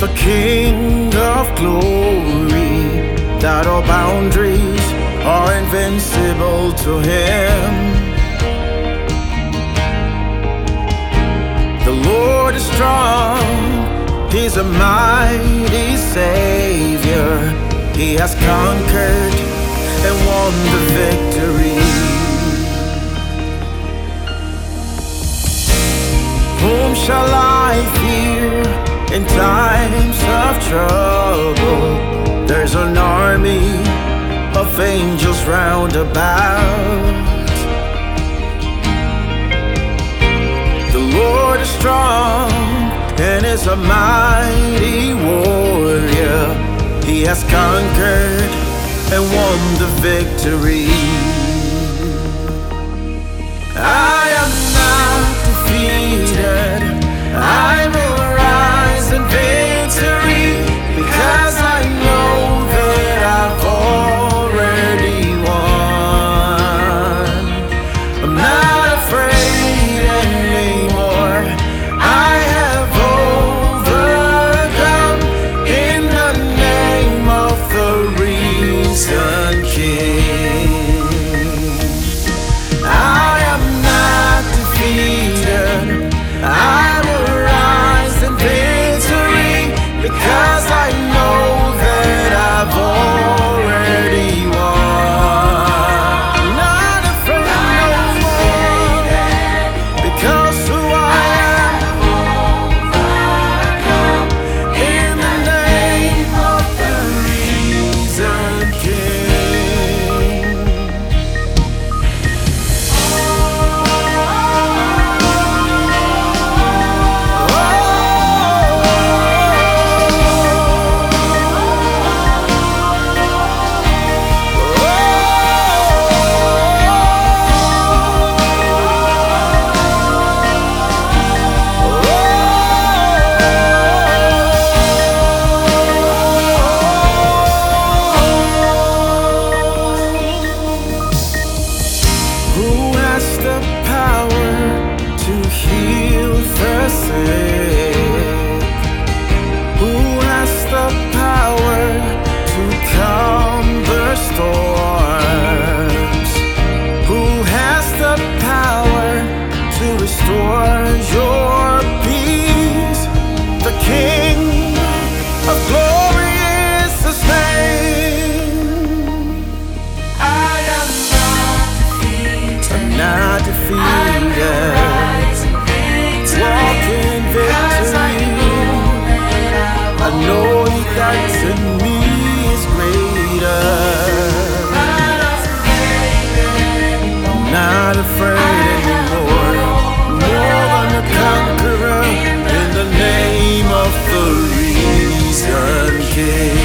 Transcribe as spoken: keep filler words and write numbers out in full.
King of glory, that all boundaries are invincible to him. The Lord is strong, he's a mighty Savior. He has conquered and won the victory. Whom shall I fear in times of trouble? There's an army of angels round about. The Lord is strong and is a mighty warrior. He has conquered and won the victory. I am not defeated, I will rise in victory, because I know that I've already won. I'm not afraid anymore, I have overcome in the name of the risen King. I am not defeated, I will rise in victory, because I know that I've already won. Not afraid no more, because who I am, in the name of the risen King. Who has the power to heal the sick? Who has the power to calm the storms? Who has the power to restore your peace? The King of glory is his name. I am I'm not defeated, walk in victory. I know he that's in me is greater. I'm not afraid anymore, more than a conqueror in the name of the risen King.